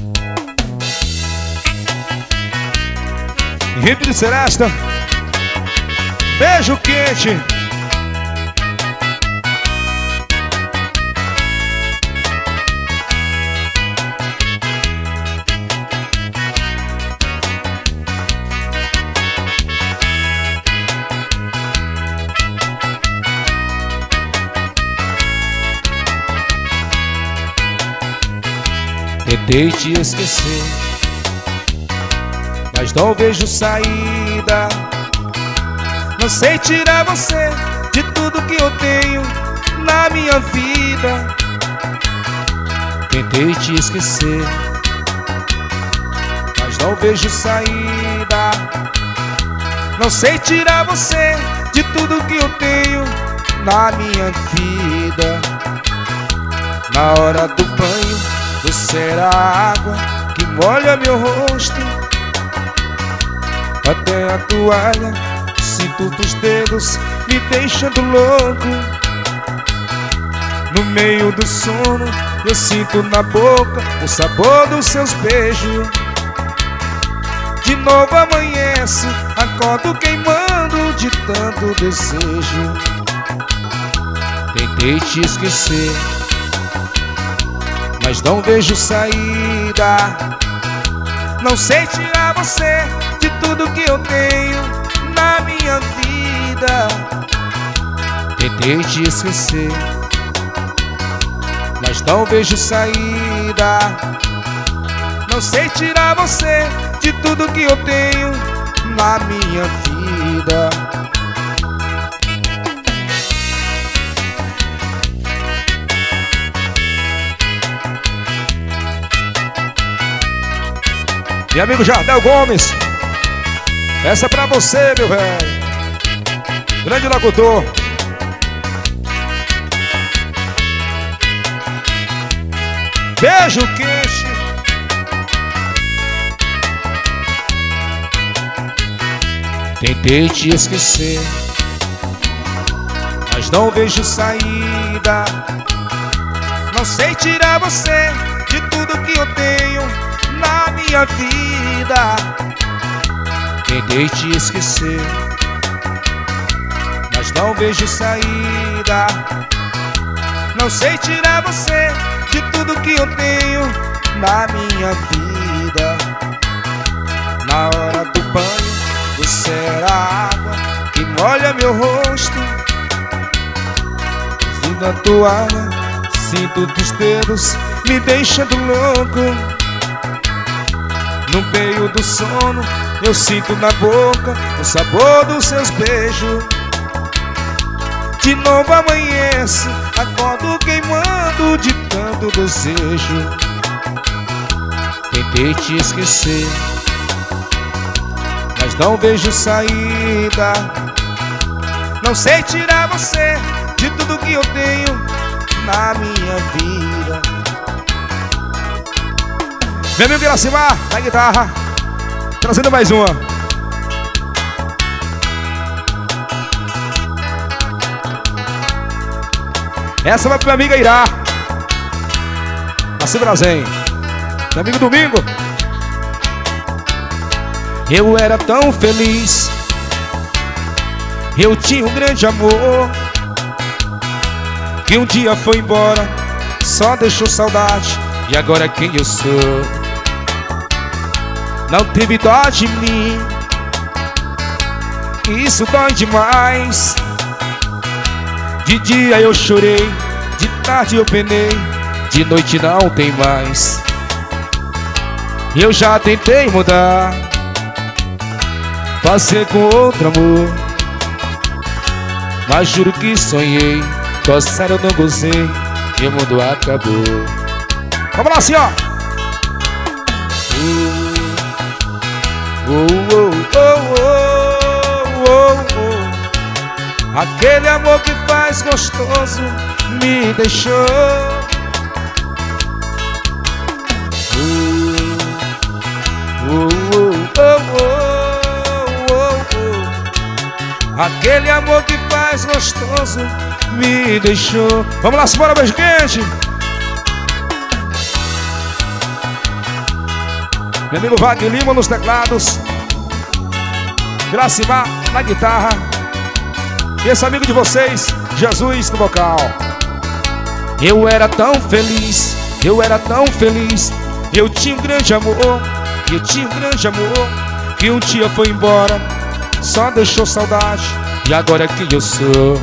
Hip de Seresta, beijo quente. Tentei te esquecer, mas não vejo saída. Não sei tirar você de tudo que eu tenho na minha vida. Tentei te esquecer, mas não vejo saída. Não sei tirar você de tudo que eu tenho na minha vida. na hora do banho, você era a água que molha meu rosto. Até a toalha, sinto dos dedos me deixando louco. No meio do sono, eu sinto na boca o sabor dos seus beijos. De novo amanhece, acordo queimando de tanto desejo. Tentei te esquecer, mas não vejo saída. Não sei tirar você de tudo que eu tenho na minha vida. Tentei te esquecer, mas não vejo saída. Não sei tirar você de tudo que eu tenho na minha vida. Meu amigo Jardel Gomes, essa é pra você, meu velho. Grande locutor. Beijo quente. Tentei te esquecer, mas não vejo saída. Não sei tirar você de tudo que eu tenho na minha vida. Tentei te esquecer, mas não vejo saída. Não sei tirar você de tudo que eu tenho na minha vida. Na hora do banho, você era a água que molha meu rosto. Vindo a toalha, sinto dos dedos me deixando louco. No meio do sono, eu sinto na boca o sabor dos seus beijos. De novo amanhece, acordo queimando de tanto desejo. Tentei te esquecer, mas não vejo saída. Não sei tirar você de tudo que eu tenho na minha vida. Meu amigo Iracimar, na guitarra, trazendo mais uma. Essa vai pro meu amigo Irá, Nasci Brasil. Meu amigo Domingo. Eu era tão feliz, eu tinha um grande amor, que um dia foi embora, só deixou saudade. E agora quem eu sou? Não teve dó de mim, isso dói demais. De dia eu chorei, de tarde eu penei, de noite não tem mais. Eu já tentei mudar, fazer com outro amor, mas juro que sonhei, gostar eu não gozei, e o mundo acabou. Vamos lá assim, ó. Aquele amor que faz gostoso me deixou. Aquele amor que faz gostoso me deixou. Vamos lá, simbora, beijo quente. Meu amigo Wagner Lima nos teclados, Gracimar na guitarra. E esse amigo de vocês, Jesus no vocal. Eu era tão feliz, eu era tão feliz. Eu tinha um grande amor, eu tinha um grande amor, que um dia foi embora, só deixou saudade. E agora que eu sou,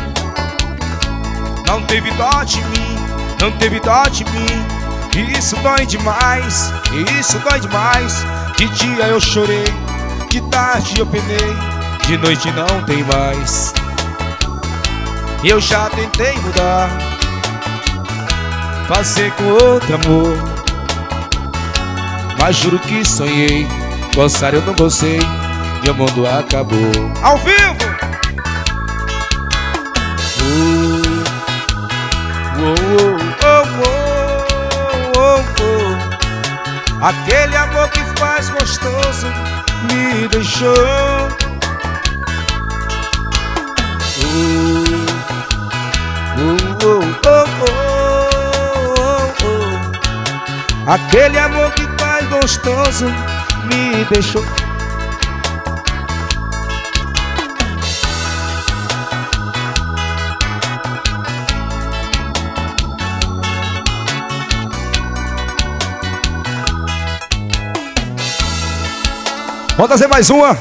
não teve dó de mim, não teve dó de mim. E isso dói demais, e isso dói demais. De dia eu chorei, de tarde eu penei, de noite não tem mais. Eu já tentei mudar, fazer com outro amor, mas juro que sonhei, gostar eu não gostei, meu mundo acabou. Ao vivo! Aquele amor que faz gostoso me deixou. Aquele amor que faz gostoso me deixou. Vamos fazer mais uma.